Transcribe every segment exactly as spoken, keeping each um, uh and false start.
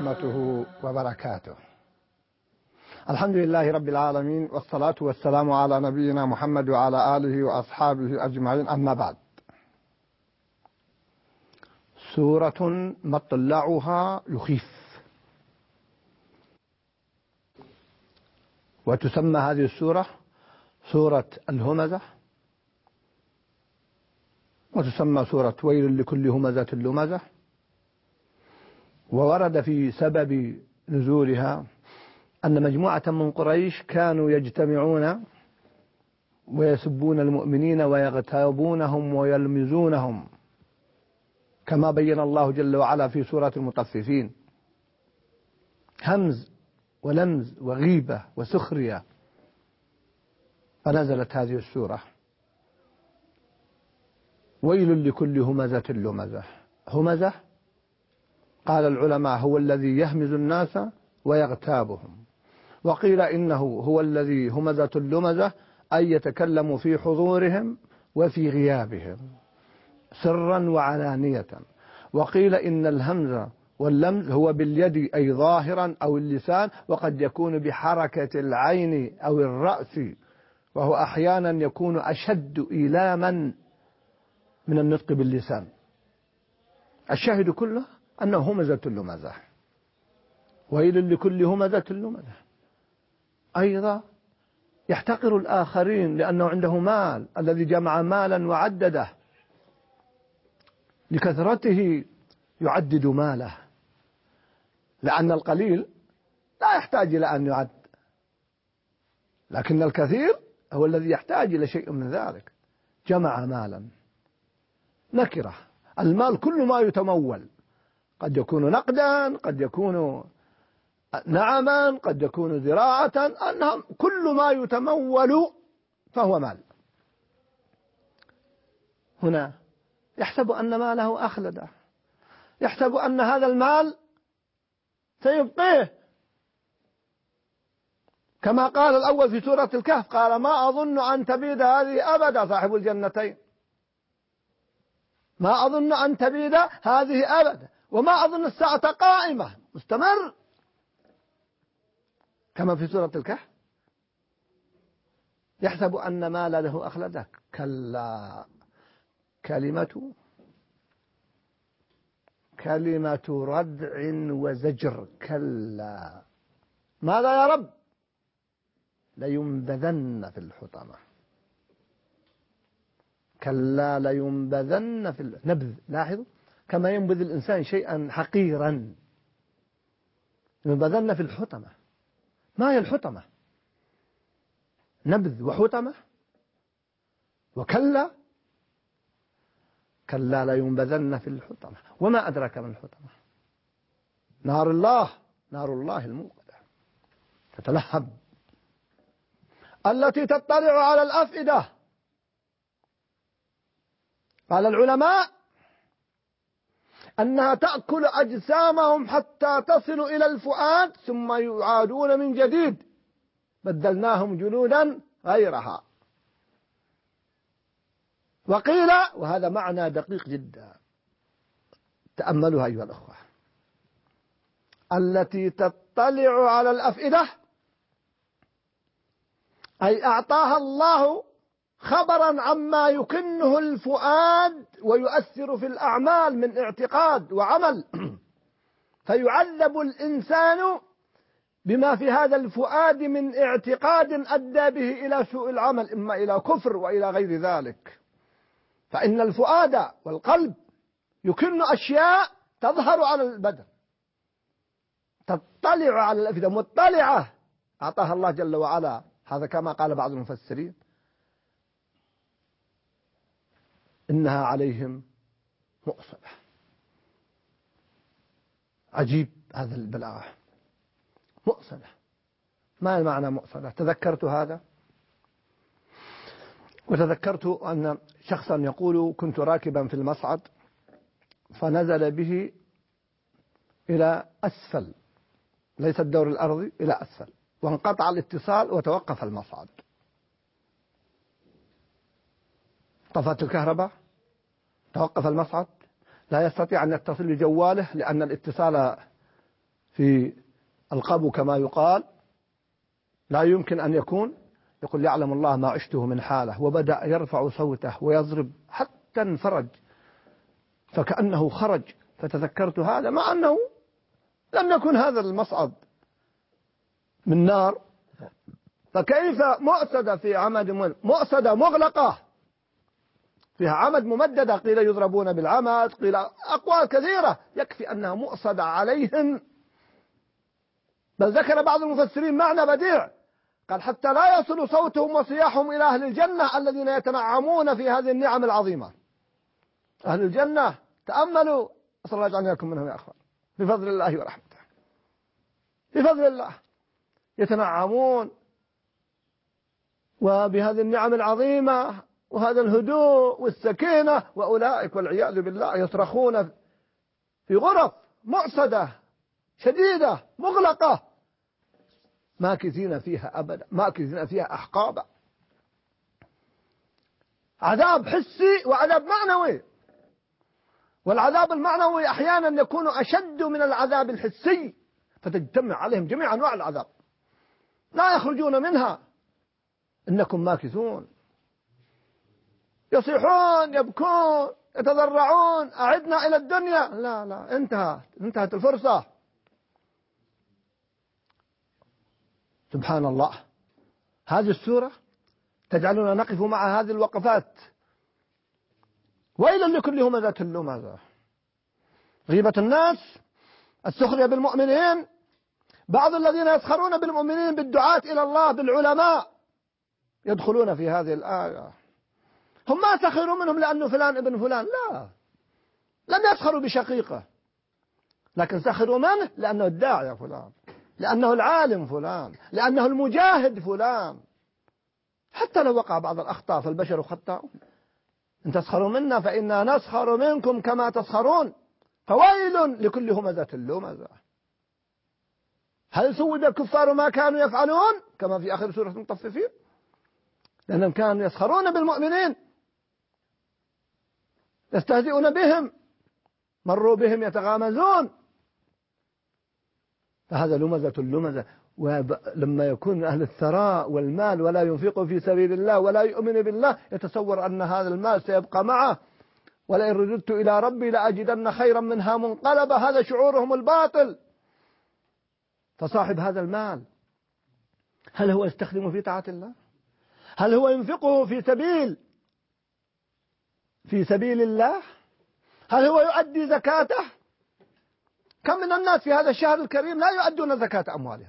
ورحمته وبركاته. الحمد لله رب العالمين، والصلاة والسلام على نبينا محمد وعلى آله وأصحابه أجمعين، أما بعد. سورة مطلعها يخيف، وتسمى هذه السورة سورة الهمزة، وتسمى سورة ويل لكل همزة لمزة. وورد في سبب نزولها أن مجموعة من قريش كانوا يجتمعون ويسبون المؤمنين ويغتابونهم ويلمزونهم، كما بين الله جل وعلا في سورة المطففين، همز ولمز وغيبة وسخرية. فنزلت هذه السورة ويل لكل همزة لمزة. همزة قال العلماء هو الذي يهمز الناس ويغتابهم، وقيل إنه هو الذي همزة اللمزة أي يتكلم في حضورهم وفي غيابهم سرا وعلانية. وقيل إن الهمز واللمز هو باليد أي ظاهرا أو اللسان، وقد يكون بحركة العين أو الرأس، وهو أحيانا يكون أشد إيلاما من النطق باللسان. الشاهد كله أنه همزة اللمزة، ويل لكل همزة لمزة. أيضا يحتقر الآخرين لأنه عنده مال، الذي جمع مالا وعدده، لكثرته يعدد ماله، لأن القليل لا يحتاج إلى أن يعد، لكن الكثير هو الذي يحتاج إلى شيء من ذلك. جمع مالا نكرة، المال كل ما يتمول، قد يكون نقدا، قد يكون نعما، قد يكون زراعة، أنها كل ما يتمول فهو مال. هنا يحسب أن ماله أخلده، يحسب أن هذا المال سيبقيه، كما قال الأول في سورة الكهف، قال ما أظن أن تبيد هذه أبدا، صاحب الجنتين، ما أظن أن تبيد هذه أبدا، وما أظن الساعة قائمة، مستمر، كما في سورة الكهف. يحسب أن مال له أخلده، كلا، كلمة كلمة ردع وزجر، كلا، ماذا يا رب؟ لينبذن في الحطمة، كلا لينبذن في النبذ. لاحظوا كما ينبذ الإنسان شيئا حقيرا، ينبذن في الحطمة. ما هي الحطمة؟ نبذ وحطمة وكلا، كلا لينبذن في الحطمة. وما أدراك من الحطمة؟ نار الله، نار الله الموقدة، تتلهب، التي تطلع على الأفئدة. قال العلماء أنها تأكل أجسامهم حتى تصل إلى الفؤاد، ثم يعادون من جديد، بدلناهم جلودا غيرها. وقيل، وهذا معنى دقيق جدا، تأملوا أيها الأخوة، التي تطلع على الأفئدة أي أعطاها الله خبرا عما يكنه الفؤاد ويؤثر في الأعمال من اعتقاد وعمل، فيعذب الإنسان بما في هذا الفؤاد من اعتقاد أدى به إلى سوء العمل، إما إلى كفر وإلى غير ذلك. فإن الفؤاد والقلب يكن أشياء تظهر على البدن، تطلع على الأفئدة، مطلعة أعطاها الله جل وعلا. هذا كما قال بعض المفسرين إنها عليهم مؤصدة. عجيب هذا البلاغة، مؤصدة. ما المعنى مؤصدة؟ تذكرت هذا، وتذكرت أن شخصا يقول كنت راكبا في المصعد فنزل به إلى أسفل، ليس الدور الأرضي، إلى أسفل، وانقطع الاتصال وتوقف المصعد. طفت الكهرباء، توقف المصعد، لا يستطيع أن يتصل بجواله لأن الاتصال في القبو كما يقال، لا يمكن أن يكون، يقول يعلم الله ما عشته من حاله، وبدأ يرفع صوته ويضرب حتى انفرج فكأنه خرج. فتذكرت هذا مع أنه لم يكن هذا المصعد من نار، فكيف مؤسدة في عمد مؤسدة مغلقة فيها عمد ممددة، قيل يضربون بالعمد، قيل أقوال كثيرة، يكفي أنها مؤسدة عليهم. بل ذكر بعض المفسرين معنى بديع، قال حتى لا يصل صوتهم وصياحهم إلى أهل الجنة الذين يتنعمون في هذه النعم العظيمة. أهل الجنة تأملوا، أسأل الله يجعلنا لكم منهم يا أخوان، بفضل الله ورحمته، بفضل الله يتنعمون وبهذه النعم العظيمة وهذا الهدوء والسكينة، وأولئك والعياذ بالله يصرخون في غرف مؤسدة شديدة مغلقة ماكثين فيها أبدا، ماكثين فيها أحقابا. عذاب حسي وعذاب معنوي، والعذاب المعنوي أحيانا يكون أشد من العذاب الحسي، فتجتمع عليهم جميع أنواع العذاب لا يخرجون منها. إنكم ماكثون، يصيحون يبكون يتضرعون أعدنا إلى الدنيا، لا لا انتهت انتهت الفرصة. سبحان الله، هذه السورة تجعلنا نقف مع هذه الوقفات. ويل لكل همزة لمزة، غيبة الناس، السخرية بالمؤمنين، بعض الذين يسخرون بالمؤمنين بالدعاة إلى الله بالعلماء يدخلون في هذه الآية. هم ما سخروا منهم لأنه فلان ابن فلان، لا، لم يسخروا بشقيقة، لكن سخروا منه لأنه الداعية فلان، لأنه العالم فلان، لأنه المجاهد فلان. حتى لو وقع بعض الأخطاء فالبشر خطاؤون، إن تسخروا منا فإنا نسخر منكم كما تسخرون، فويل لكل همزة لمزة. هل سود الكفار ما كانوا يفعلون كما في آخر سورة المطففين؟ لأنهم كانوا يسخرون بالمؤمنين، يستهزئون بهم، مروا بهم يتغامزون، فهذا لمزة لمزة. ولما يكون أهل الثراء والمال ولا ينفق في سبيل الله ولا يؤمن بالله، يتصور أن هذا المال سيبقى معه، ولئن رددت إلى ربي لأجدن خيرا منها منقلبا، هذا شعورهم الباطل. فصاحب هذا المال هل هو يستخدمه في طاعة الله؟ هل هو ينفقه في سبيل في سبيل الله؟ هل هو يؤدي زكاته؟ كم من الناس في هذا الشهر الكريم لا يؤدون زكاة أموالهم؟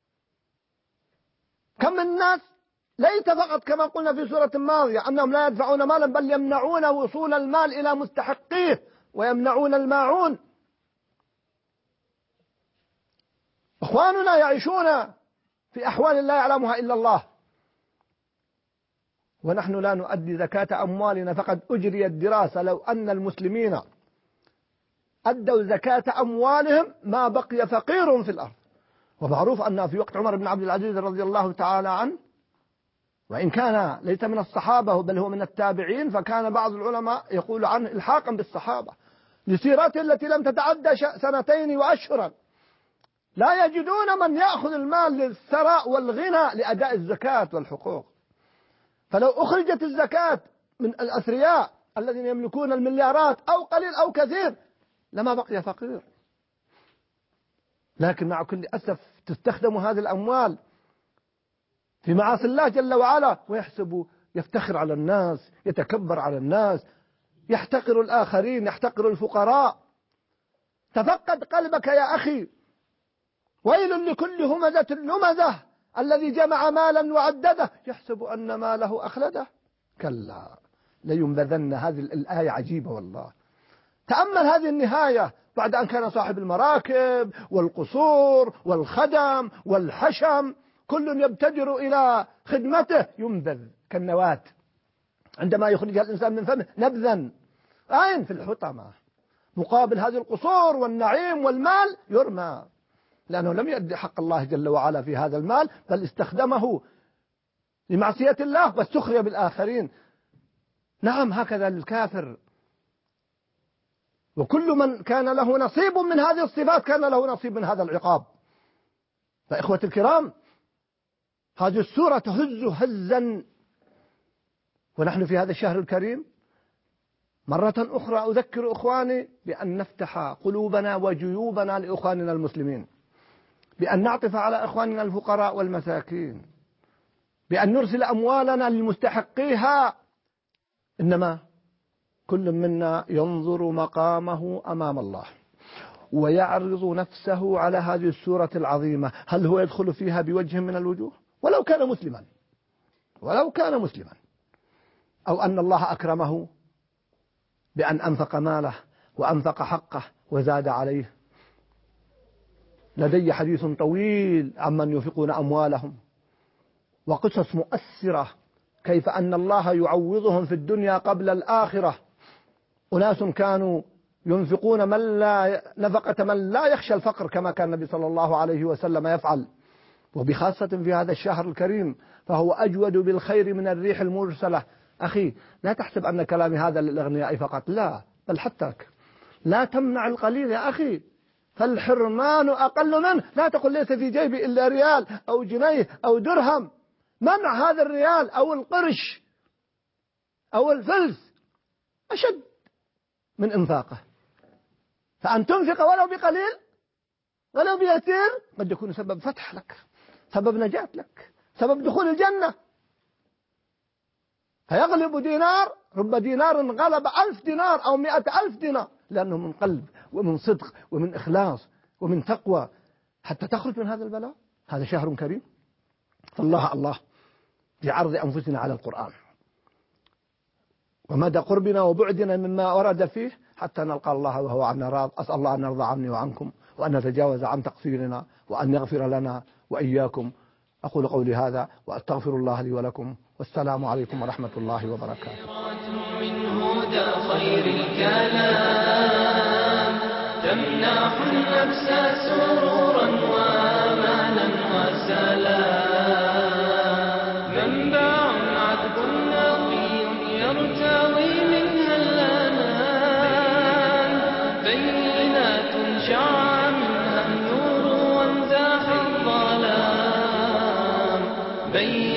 كم من الناس ليس فقط كما قلنا في سورة الماضية أنهم لا يدفعون مالا، بل يمنعون وصول المال إلى مستحقيه ويمنعون الماعون. إخواننا يعيشون في أحوال لا يعلمها إلا الله، ونحن لا نؤدي زكاة أموالنا. فقد أجريت دراسة لو أن المسلمين أدوا زكاة أموالهم ما بقي فقير في الأرض. ومعروف أن في وقت عمر بن عبد العزيز رضي الله تعالى عنه، وإن كان ليس من الصحابة بل هو من التابعين، فكان بعض العلماء يقول عنه الحاقا بالصحابة لسيرته التي لم تتعدى سنتين وأشهرا، لا يجدون من يأخذ المال للثراء والغنى لأداء الزكاة والحقوق. فلو أخرجت الزكاة من الأثرياء الذين يملكون المليارات أو قليل أو كثير لما بقي فقير. لكن مع كل أسف تستخدم هذه الأموال في معاصي الله جل وعلا، ويحسب يفتخر على الناس، يتكبر على الناس، يحتقر الآخرين، يحتقر الفقراء. تفقد قلبك يا أخي. ويل لكل همزة لمزة الذي جمع مالا وعدده يحسب أن ماله أخلده، كلا لينبذن. هذه الآية عجيبة والله. تأمل هذه النهاية، بعد أن كان صاحب المراكب والقصور والخدم والحشم كل يبتدر إلى خدمته ينبذ كالنواة عندما يخرجها الإنسان من فمه نبذا. أين؟ في الحطمة. مقابل هذه القصور والنعيم والمال يرمى، لأنه لم يؤدي حق الله جل وعلا في هذا المال، بل استخدمه لمعصية الله والسخرية بالآخرين. نعم، هكذا للكافر وكل من كان له نصيب من هذه الصفات كان له نصيب من هذا العقاب. فإخوة الكرام، هذه السورة تهز هزا، ونحن في هذا الشهر الكريم مرة أخرى أذكر إخواني بأن نفتح قلوبنا وجيوبنا لإخواننا المسلمين، بأن نعطف على إخواننا الفقراء والمساكين، بأن نرسل أموالنا للمستحقيها. إنما كل منا ينظر مقامه أمام الله ويعرض نفسه على هذه السورة العظيمة، هل هو يدخل فيها بوجه من الوجوه ولو كان مسلما، ولو كان مسلما، أو أن الله أكرمه بأن أنفق ماله وأنفق حقه وزاد عليه. لدي حديث طويل عمن ينفقون أموالهم وقصص مؤثرة كيف أن الله يعوضهم في الدنيا قبل الآخرة. أناس كانوا ينفقون من لا نفقة من لا يخشى الفقر كما كان النبي صلى الله عليه وسلم يفعل، وبخاصة في هذا الشهر الكريم فهو أجود بالخير من الريح المرسلة. أخي لا تحسب أن كلامي هذا للأغنياء فقط، لا، بل حتىك لا تمنع القليل يا أخي، فالحرمان أقل منه. لا تقل ليس في جيبي إلا ريال أو جنيه أو درهم. منع هذا الريال أو القرش أو الفلس أشد من إنفاقه. فأن تنفق ولو بقليل ولو بيسير قد يكون سبب فتح لك، سبب نجاة لك، سبب دخول الجنة. فيغلب دينار، رب دينار غلب ألف دينار أو مئة ألف دينار، لأنه من قلب ومن صدق ومن إخلاص ومن تقوى حتى تخرج من هذا البلاء. هذا شهر كريم، فالله الله بعرض أنفسنا على القرآن ومدى قربنا وبعدنا مما ورد فيه حتى نلقى الله وهو عنا راض. أسأل الله أن يرضى عني وعنكم وأن نتجاوز عن تقصيرنا وأن يغفر لنا وإياكم. أقول قولي هذا وأستغفر الله لي ولكم، والسلام عليكم ورحمة الله وبركاته. من هدى خير الكلام تمنح النفس سرورا وأمانا وسلام، منبع عذب نقي يرتوي منها الأمان، بينات شع منها النور وانزاح الظلام.